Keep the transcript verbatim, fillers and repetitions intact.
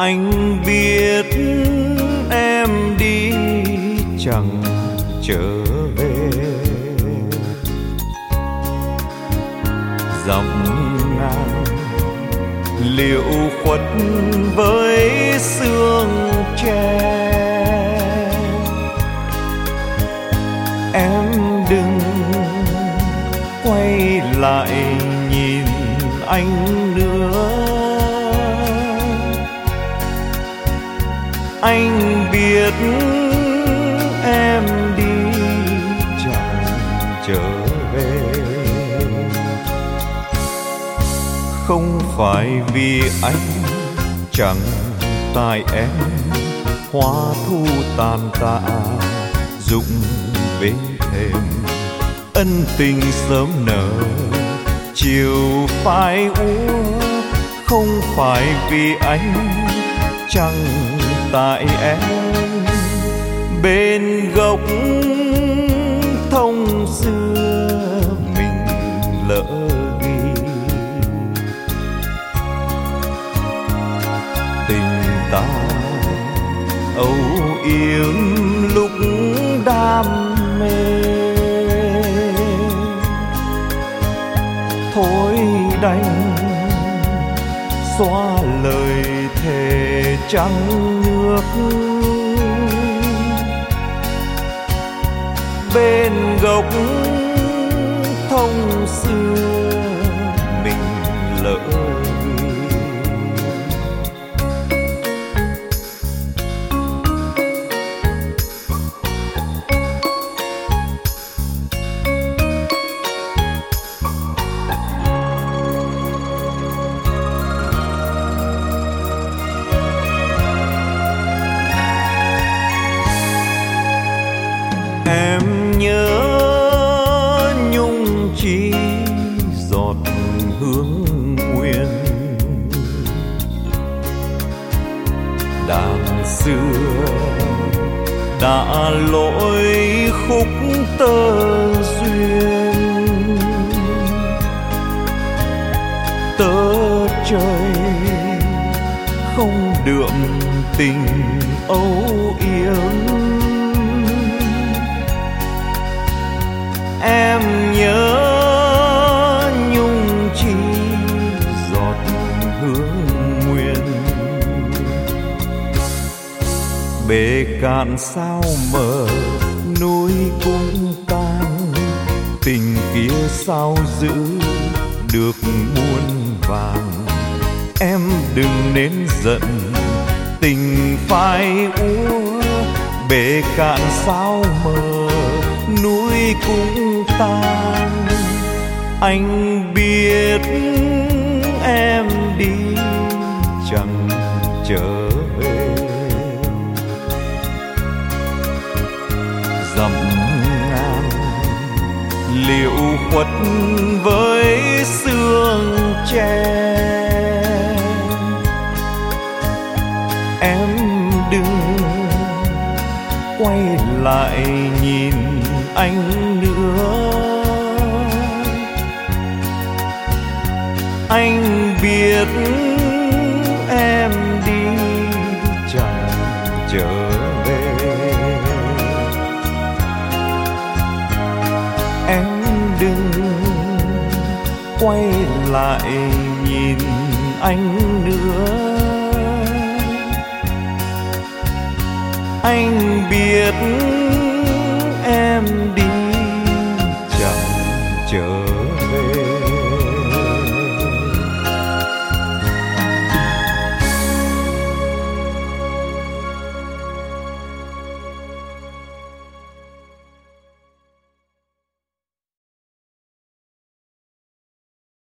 Anh biết em đi chẳng trở về, dặm ngang liệu khuất với sương tre. Em đừng quay lại nhìn anh nữa. Anh biết em đi chẳng trở về, không phải vì anh, chẳng tại em. Hoa thu tàn tạ rụng bên thềm, ân tình sớm nở chiều phai úa. Không phải vì anh, chẳng tại em. Bên gốc thông xưa mình lỡ ghi, tình ta âu yếm lúc đam mê. Thôi đành xóa lời thề trắng nước. Bên gốc thông xưa mình lỡ ghi. Em nhớ nhung chi giọt hương nguyên, đàn xưa đã lỗi khúc tơ duyên. Tơ trời không đượm tình âu yếm. Em nhớ nhung chi giọt hương nguyên, bể cạn sao mờ núi cũng tan. Tình kia sao giữ được muôn vàng. Em đừng nên giận tình phai úa, bể cạn sao mờ núi cũng tan. Anh biết em đi chẳng trở về, dặm ngang liệu khuất với sương tre. Em đừng quay lại nhìn anh nữa. Anh biết em đi chẳng trở về, em đừng quay lại nhìn anh nữa. Anh biết em đi